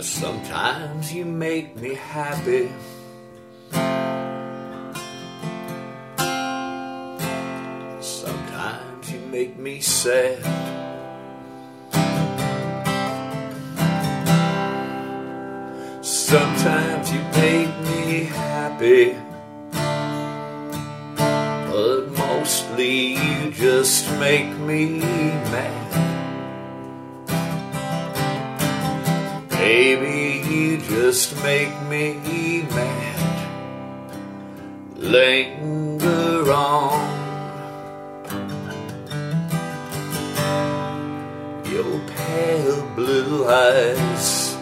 Sometimes you make me happy. Sometimes you make me sad. Sometimes you make me happy, but mostly you just make me mad. Baby, you just make me mad. Linger on. Your pale blue eyes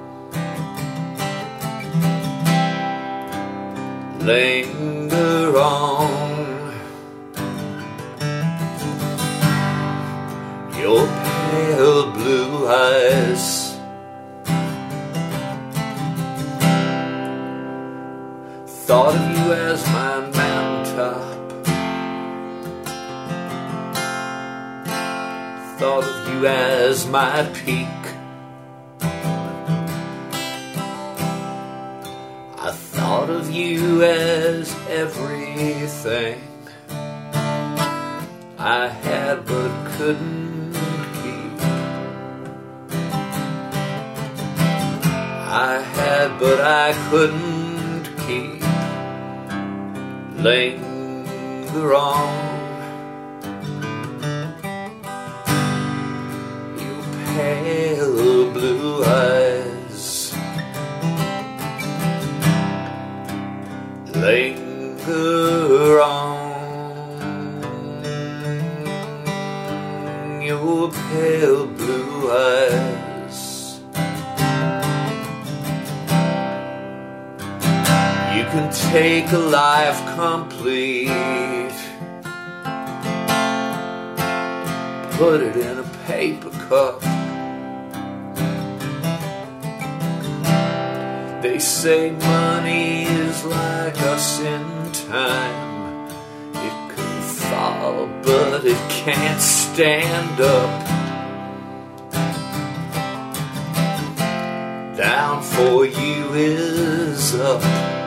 linger on. Your pale blue eyes thought of you as my mountaintop, thought of you as my peak. I thought of you as everything I had but couldn't keep. I had but I couldn't keep. Linger on. Your pale blue eyes linger on. Your pale blue eyes. You can take a life complete, put it in a paper cup. They say money is like us in time. It can fall, but it can't stand up. Down for you is up.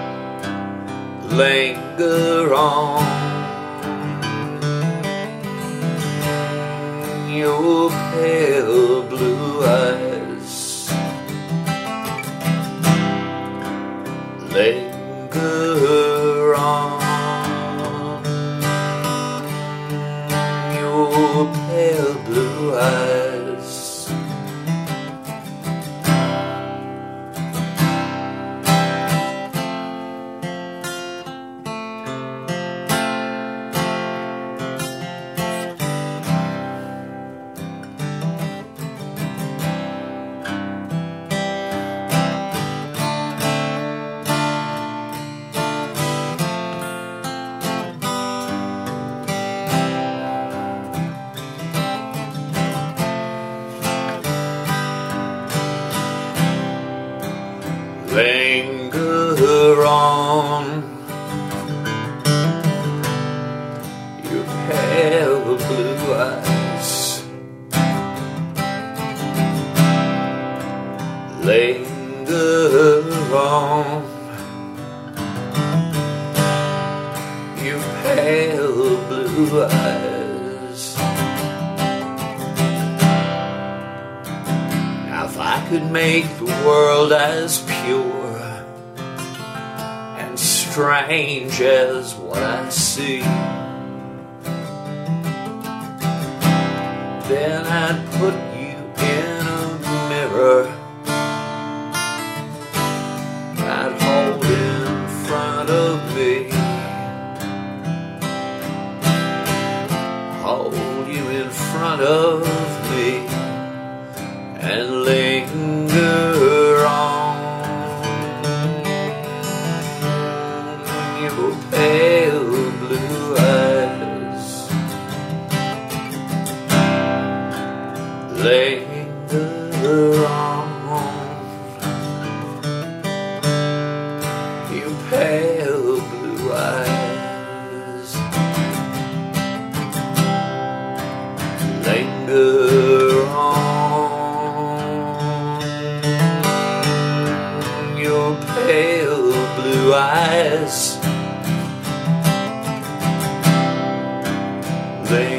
Linger on. Your pale blue eyes linger on. Your pale blue eyes. Linger on. Your pale blue eyes linger on. Your pale blue eyes. Now if I could make the world as pure and strange as what I see, then I'd put you in a mirror. I'd hold in front of me, hold you in front of me, and linger on. Your pale blue eyes linger on. Your pale blue eyes linger on. eyes. They